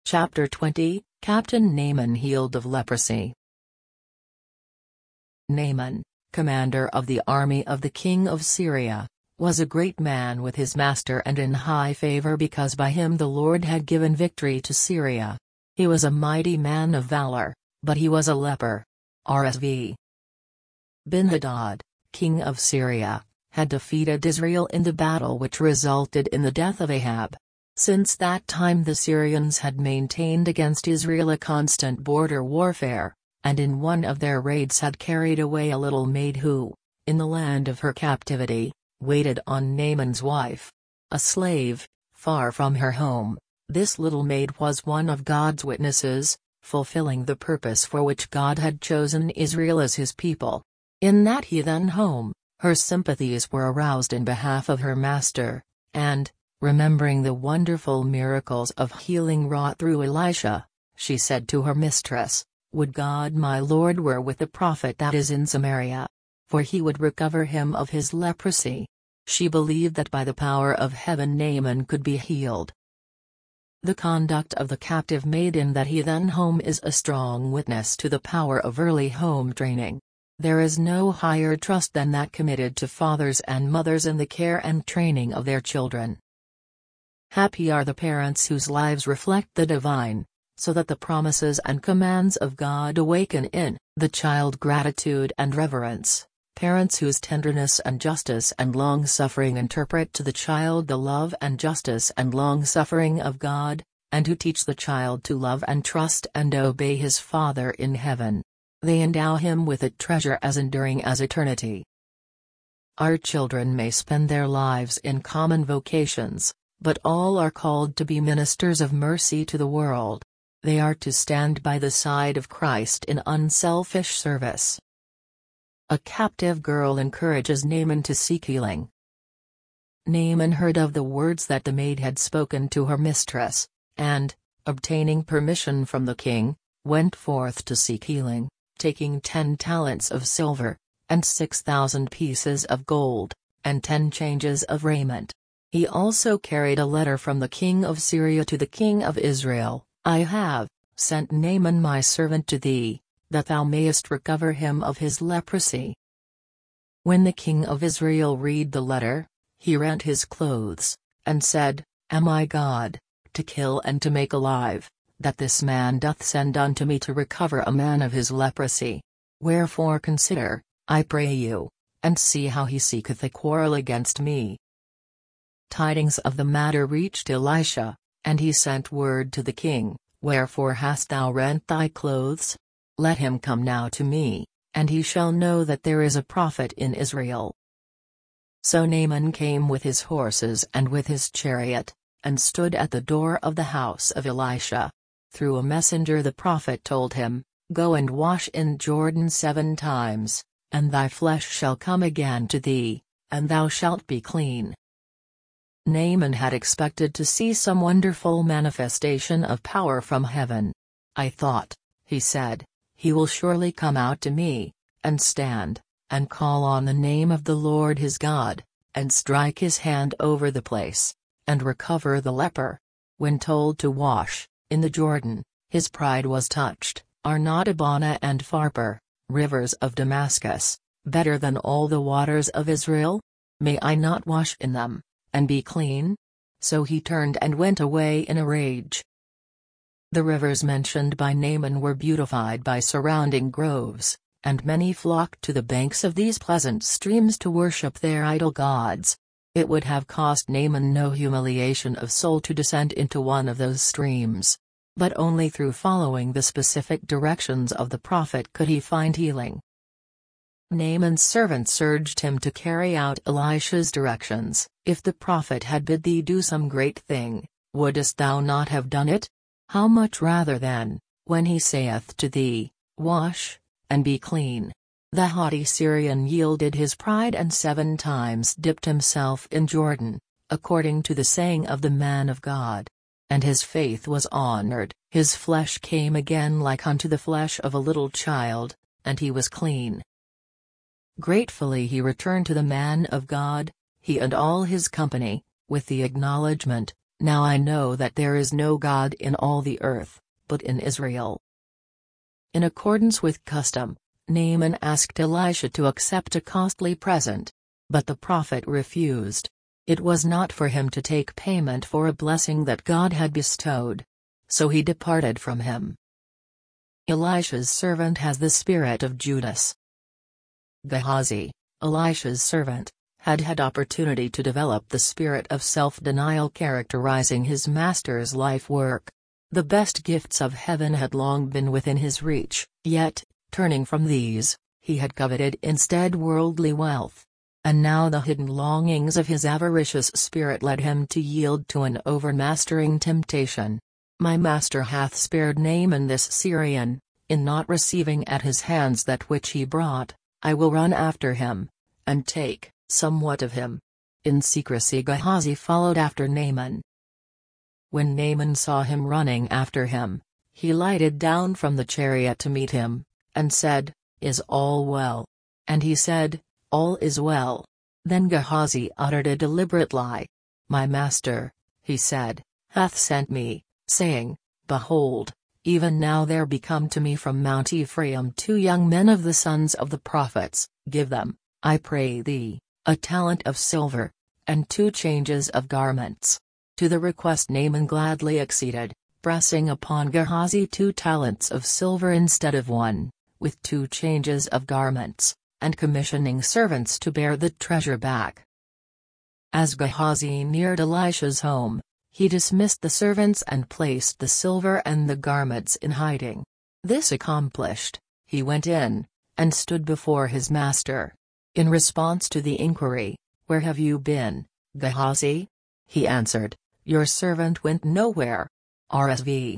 Chapter 20, Captain Naaman healed of leprosy. Naaman, commander of the army of the king of Syria, was a great man with his master and in high favor because by him the Lord had given victory to Syria. He was a mighty man of valor, but he was a leper. RSV. Ben-Hadad, king of Syria, had defeated Israel in the battle which resulted in the death of Ahab. Since that time the Syrians had maintained against Israel a constant border warfare, and in one of their raids had carried away a little maid who, in the land of her captivity, waited on Naaman's wife. A slave, far from her home, this little maid was one of God's witnesses, fulfilling the purpose for which God had chosen Israel as his people. In that heathen home, her sympathies were aroused in behalf of her master, and, remembering the wonderful miracles of healing wrought through Elisha, she said to her mistress, "Would God my Lord were with the prophet that is in Samaria, for he would recover him of his leprosy." She believed that by the power of heaven Naaman could be healed. The conduct of the captive maid in that heathen home is a strong witness to the power of early home training. There is no higher trust than that committed to fathers and mothers in the care and training of their children. Happy are the parents whose lives reflect the divine, so that the promises and commands of God awaken in the child gratitude and reverence. Parents whose tenderness and justice and long-suffering interpret to the child the love and justice and long-suffering of God, and who teach the child to love and trust and obey his Father in heaven. They endow him with a treasure as enduring as eternity. Our children may spend their lives in common vocations, but all are called to be ministers of mercy to the world. They are to stand by the side of Christ in unselfish service. A captive girl encourages Naaman to seek healing. Naaman heard of the words that the maid had spoken to her mistress, and, obtaining permission from the king, went forth to seek healing, taking 10 talents of silver, and 6,000 pieces of gold, and 10 changes of raiment. He also carried a letter from the king of Syria to the king of Israel. "I have sent Naaman my servant to thee, that thou mayest recover him of his leprosy." When the king of Israel read the letter, he rent his clothes, and said, "Am I God, to kill and to make alive, that this man doth send unto me to recover a man of his leprosy? Wherefore consider, I pray you, and see how he seeketh a quarrel against me." Tidings of the matter reached Elisha, and he sent word to the king, "Wherefore hast thou rent thy clothes? Let him come now to me, and he shall know that there is a prophet in Israel." So Naaman came with his horses and with his chariot, and stood at the door of the house of Elisha. Through a messenger the prophet told him, "Go and wash in Jordan 7 times, and thy flesh shall come again to thee, and thou shalt be clean." Naaman had expected to see some wonderful manifestation of power from heaven. "I thought," he said, "he will surely come out to me, and stand, and call on the name of the Lord his God, and strike his hand over the place, and recover the leper." When told to wash in the Jordan, his pride was touched. "Are not Abana and Pharpar, rivers of Damascus, better than all the waters of Israel? May I not wash in them, and be clean?" So he turned and went away in a rage. The rivers mentioned by Naaman were beautified by surrounding groves, and many flocked to the banks of these pleasant streams to worship their idol gods. It would have cost Naaman no humiliation of soul to descend into one of those streams. But only through following the specific directions of the prophet could he find healing. Naaman's servants urged him to carry out Elisha's directions. "If the prophet had bid thee do some great thing, wouldest thou not have done it? How much rather then, when he saith to thee, Wash, and be clean?" The haughty Syrian yielded his pride and 7 times dipped himself in Jordan, according to the saying of the man of God. And his faith was honored. His flesh came again like unto the flesh of a little child, and he was clean. Gratefully he returned to the man of God, he and all his company, with the acknowledgment, Now I know that there is no God in all the earth, but in Israel." In accordance with custom, Naaman asked Elisha to accept a costly present. But the prophet refused. It was not for him to take payment for a blessing that God had bestowed. So he departed from him. Elisha's servant has the spirit of Judas. Gehazi, Elisha's servant, had had opportunity to develop the spirit of self-denial characterizing his master's life work. The best gifts of heaven had long been within his reach, yet, turning from these, he had coveted instead worldly wealth. And now the hidden longings of his avaricious spirit led him to yield to an overmastering temptation. "My master hath spared Naaman this Syrian, in not receiving at his hands that which he brought. I will run after him, and take somewhat of him." In secrecy Gehazi followed after Naaman. When Naaman saw him running after him, he lighted down from the chariot to meet him, and said, "Is all well?" And he said, "All is well." Then Gehazi uttered a deliberate lie. "My master," he said, "hath sent me, saying, Behold, even now there be come to me from Mount Ephraim 2 young men of the sons of the prophets. Give them, I pray thee, a talent of silver, and 2 changes of garments." To the request Naaman gladly acceded, pressing upon Gehazi 2 talents of silver instead of 1, with 2 changes of garments, and commissioning servants to bear the treasure back. As Gehazi neared Elisha's home, he dismissed the servants and placed the silver and the garments in hiding. This accomplished, he went in, and stood before his master. In response to the inquiry, "Where have you been, Gehazi?" he answered, "Your servant went nowhere." RSV.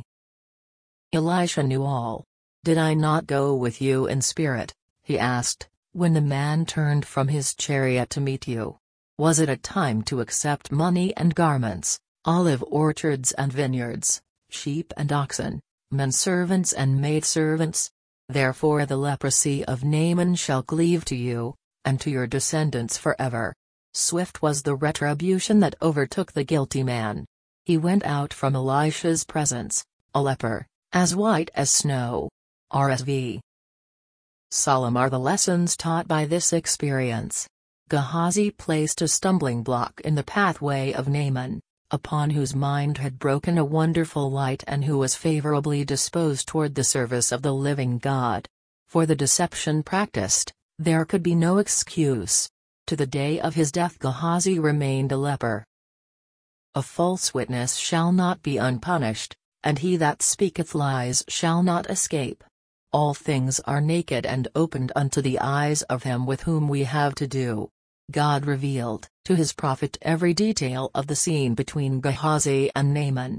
Elisha knew all. "Did I not go with you in spirit," he asked, "when the man turned from his chariot to meet you? Was it a time to accept money and garments, olive orchards and vineyards, sheep and oxen, menservants and maidservants? Therefore the leprosy of Naaman shall cleave to you, and to your descendants forever." Swift was the retribution that overtook the guilty man. He went out from Elisha's presence, a leper, as white as snow. RSV. Solemn are the lessons taught by this experience. Gehazi placed a stumbling block in the pathway of Naaman, upon whose mind had broken a wonderful light and who was favorably disposed toward the service of the living God. For the deception practiced, there could be no excuse. To the day of his death Gehazi remained a leper. "A false witness shall not be unpunished, and he that speaketh lies shall not escape. All things are naked and opened unto the eyes of him with whom we have to do." God revealed to his prophet every detail of the scene between Gehazi and Naaman.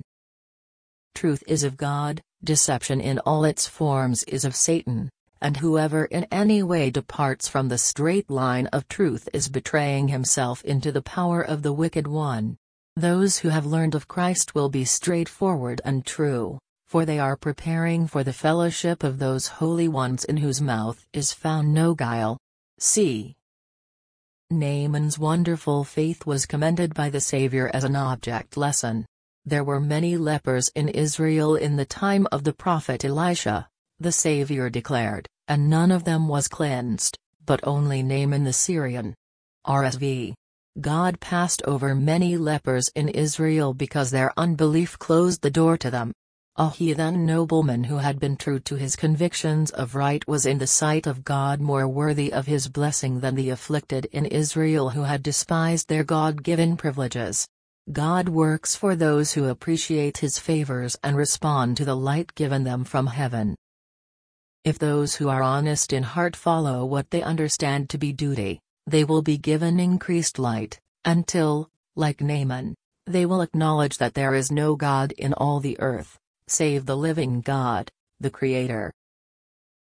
Truth is of God, deception in all its forms is of Satan, and whoever in any way departs from the straight line of truth is betraying himself into the power of the wicked one. Those who have learned of Christ will be straightforward and true, for they are preparing for the fellowship of those holy ones in whose mouth is found no guile. See. Naaman's wonderful faith was commended by the Savior as an object lesson. There were many lepers in Israel in the time of the prophet Elisha, the Savior declared, and none of them was cleansed, but only Naaman the Syrian. RSV. God passed over many lepers in Israel because their unbelief closed the door to them. A heathen nobleman who had been true to his convictions of right was in the sight of God more worthy of his blessing than the afflicted in Israel who had despised their God-given privileges. God works for those who appreciate his favors and respond to the light given them from heaven. If those who are honest in heart follow what they understand to be duty, they will be given increased light, until, like Naaman, they will acknowledge that there is no God in all the earth, save the living God, the Creator.